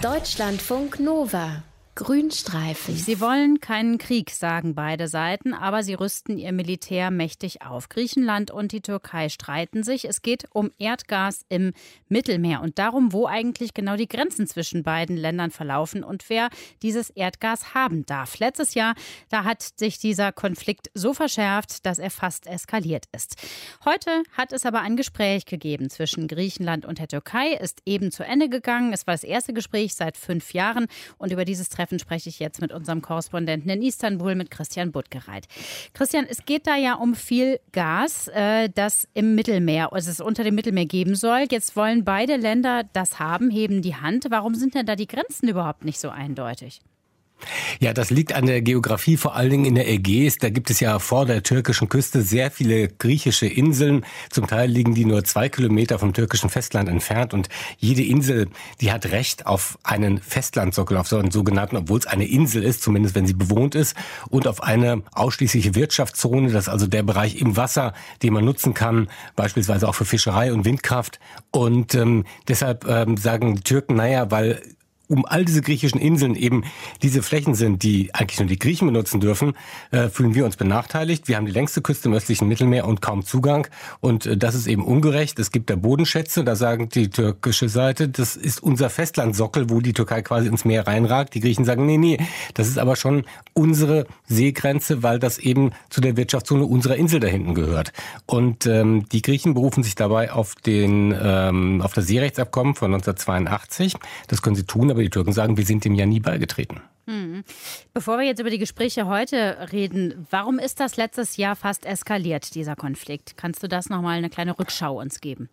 Deutschlandfunk Nova. Grünstreifen. Sie wollen keinen Krieg, sagen beide Seiten, aber sie rüsten ihr Militär mächtig auf. Griechenland und die Türkei streiten sich. Es geht um Erdgas im Mittelmeer und darum, wo eigentlich genau die Grenzen zwischen beiden Ländern verlaufen und wer dieses Erdgas haben darf. Letztes Jahr, da hat sich dieser Konflikt so verschärft, dass er fast eskaliert ist. Heute hat es aber ein Gespräch gegeben zwischen Griechenland und der Türkei, ist eben zu Ende gegangen. Es war das erste Gespräch seit 5 Jahren und über dieses Treffen spreche ich jetzt mit unserem Korrespondenten in Istanbul, mit Christian Buttgereit. Christian, es geht da ja um viel Gas, das im Mittelmeer, also es unter dem Mittelmeer geben soll. Jetzt wollen beide Länder das haben, heben die Hand. Warum sind denn da die Grenzen überhaupt nicht so eindeutig? Ja, das liegt an der Geografie, vor allen Dingen in der Ägäis. Da gibt es ja vor der türkischen Küste sehr viele griechische Inseln. Zum Teil liegen die nur 2 Kilometer vom türkischen Festland entfernt. Und jede Insel, die hat Recht auf einen Festlandsockel, auf so einen sogenannten, obwohl es eine Insel ist, zumindest wenn sie bewohnt ist, und auf eine ausschließliche Wirtschaftszone. Das ist also der Bereich im Wasser, den man nutzen kann, beispielsweise auch für Fischerei und Windkraft. Und deshalb sagen die Türken, naja, weil um all diese griechischen Inseln eben diese Flächen sind, die eigentlich nur die Griechen benutzen dürfen, fühlen wir uns benachteiligt. Wir haben die längste Küste im östlichen Mittelmeer und kaum Zugang. Und das ist eben ungerecht. Es gibt da Bodenschätze, da sagen die türkische Seite, das ist unser Festlandsockel, wo die Türkei quasi ins Meer reinragt. Die Griechen sagen, nee, das ist aber schon unsere Seegrenze, weil das eben zu der Wirtschaftszone unserer Insel da hinten gehört. Und die Griechen berufen sich dabei auf das Seerechtsabkommen von 1982. Das können sie tun, aber die Türken sagen, wir sind dem ja nie beigetreten. Bevor wir jetzt über die Gespräche heute reden, warum ist das letztes Jahr fast eskaliert, dieser Konflikt? Kannst du das nochmal eine kleine Rückschau uns geben?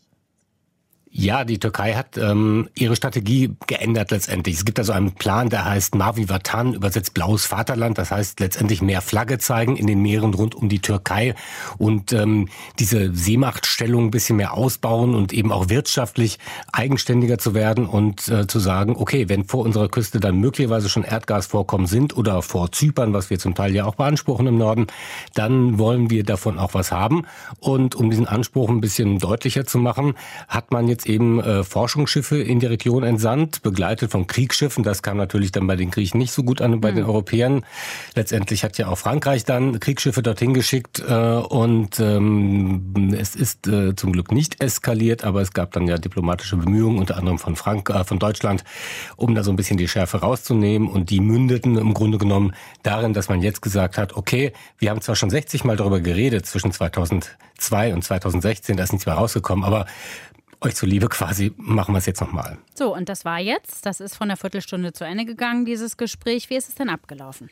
Ja, die Türkei hat ihre Strategie geändert letztendlich. Es gibt also einen Plan, der heißt Mavi Vatan, übersetzt Blaues Vaterland. Das heißt letztendlich mehr Flagge zeigen in den Meeren rund um die Türkei und diese Seemachtstellung ein bisschen mehr ausbauen und eben auch wirtschaftlich eigenständiger zu werden und zu sagen, okay, wenn vor unserer Küste dann möglicherweise schon Erdgasvorkommen sind oder vor Zypern, was wir zum Teil ja auch beanspruchen im Norden, dann wollen wir davon auch was haben. Und um diesen Anspruch ein bisschen deutlicher zu machen, hat man jetzt eben Forschungsschiffe in die Region entsandt, begleitet von Kriegsschiffen. Das kam natürlich dann bei den Griechen nicht so gut an und bei den Europäern. Letztendlich hat ja auch Frankreich dann Kriegsschiffe dorthin geschickt und es ist zum Glück nicht eskaliert, aber es gab dann ja diplomatische Bemühungen, unter anderem von Deutschland, um da so ein bisschen die Schärfe rauszunehmen, und die mündeten im Grunde genommen darin, dass man jetzt gesagt hat, okay, wir haben zwar schon 60 Mal darüber geredet, zwischen 2002 und 2016, da ist nichts mehr rausgekommen, aber euch zuliebe quasi machen wir es jetzt nochmal. So, und das war jetzt, das ist von einer Viertelstunde zu Ende gegangen, dieses Gespräch. Wie ist es denn abgelaufen?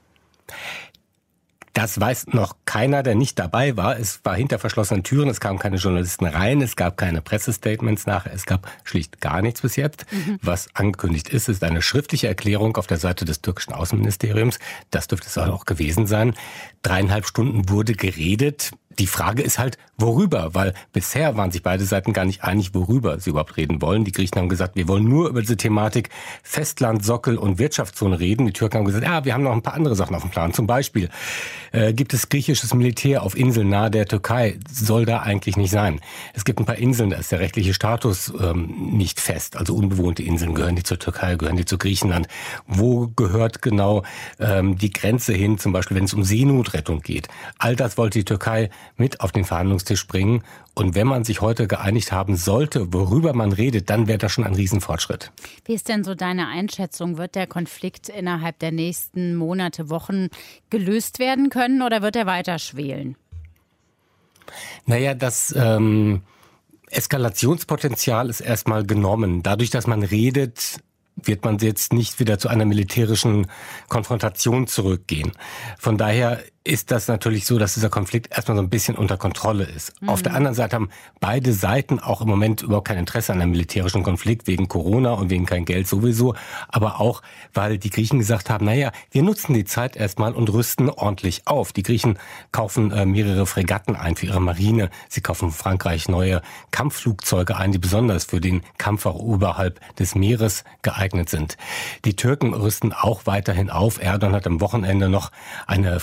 Das weiß noch keiner, der nicht dabei war. Es war hinter verschlossenen Türen, es kamen keine Journalisten rein, es gab keine Pressestatements nachher, es gab schlicht gar nichts bis jetzt. Was angekündigt ist, ist eine schriftliche Erklärung auf der Seite des türkischen Außenministeriums. Das dürfte es auch gewesen sein. 3,5 Stunden wurde geredet. Die Frage ist halt, worüber? Weil bisher waren sich beide Seiten gar nicht einig, worüber sie überhaupt reden wollen. Die Griechen haben gesagt, wir wollen nur über diese Thematik Festland, Sockel und Wirtschaftszone reden. Die Türken haben gesagt, ja, wir haben noch ein paar andere Sachen auf dem Plan. Zum Beispiel gibt es griechisches Militär auf Inseln nahe der Türkei. Soll da eigentlich nicht sein. Es gibt ein paar Inseln, da ist der rechtliche Status nicht fest. Also unbewohnte Inseln, gehören die zur Türkei, gehören die zu Griechenland. Wo gehört genau die Grenze hin, zum Beispiel wenn es um Seenotrettung geht? All das wollte die Türkei mit auf den Verhandlungstisch bringen. Und wenn man sich heute geeinigt haben sollte, worüber man redet, dann wäre das schon ein Riesenfortschritt. Wie ist denn so deine Einschätzung? Wird der Konflikt innerhalb der nächsten Monate, Wochen gelöst werden können oder wird er weiter schwelen? Naja, das Eskalationspotenzial ist erstmal genommen. Dadurch, dass man redet, wird man jetzt nicht wieder zu einer militärischen Konfrontation zurückgehen. Von daher ist das natürlich so, dass dieser Konflikt erstmal so ein bisschen unter Kontrolle ist. Auf der anderen Seite haben beide Seiten auch im Moment überhaupt kein Interesse an einem militärischen Konflikt, wegen Corona und wegen kein Geld sowieso, aber auch, weil die Griechen gesagt haben, naja, wir nutzen die Zeit erstmal und rüsten ordentlich auf. Die Griechen kaufen mehrere Fregatten ein für ihre Marine. Sie kaufen in Frankreich neue Kampfflugzeuge ein, die besonders für den Kampf auch oberhalb des Meeres geeignet sind. Die Türken rüsten auch weiterhin auf. Erdogan hat am Wochenende noch eine Fregatte besucht,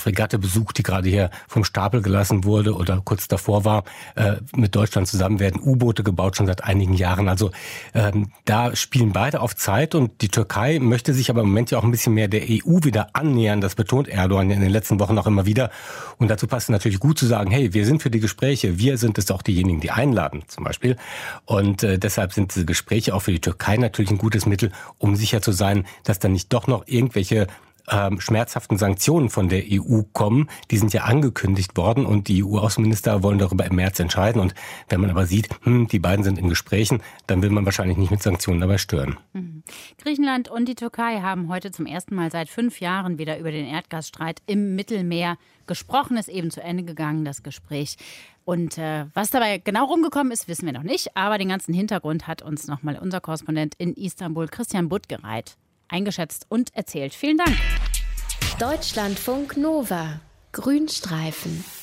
besucht, die gerade hier vom Stapel gelassen wurde oder kurz davor war. Mit Deutschland zusammen werden U-Boote gebaut, schon seit einigen Jahren. Also da spielen beide auf Zeit und die Türkei möchte sich aber im Moment ja auch ein bisschen mehr der EU wieder annähern. Das betont Erdogan in den letzten Wochen auch immer wieder. Und dazu passt es natürlich gut zu sagen, hey, wir sind für die Gespräche, wir sind es auch diejenigen, die einladen zum Beispiel. Und deshalb sind diese Gespräche auch für die Türkei natürlich ein gutes Mittel, um sicher zu sein, dass dann nicht doch noch irgendwelche schmerzhaften Sanktionen von der EU kommen. Die sind ja angekündigt worden und die EU-Außenminister wollen darüber im März entscheiden. Und wenn man aber sieht, die beiden sind in Gesprächen, dann will man wahrscheinlich nicht mit Sanktionen dabei stören. Griechenland und die Türkei haben heute zum ersten Mal seit 5 Jahren wieder über den Erdgasstreit im Mittelmeer gesprochen. Ist eben zu Ende gegangen, das Gespräch. Und was dabei genau rumgekommen ist, wissen wir noch nicht. Aber den ganzen Hintergrund hat uns nochmal unser Korrespondent in Istanbul, Christian Buttgereit, eingeschätzt und erzählt. Vielen Dank. Deutschlandfunk Nova. Grünstreifen.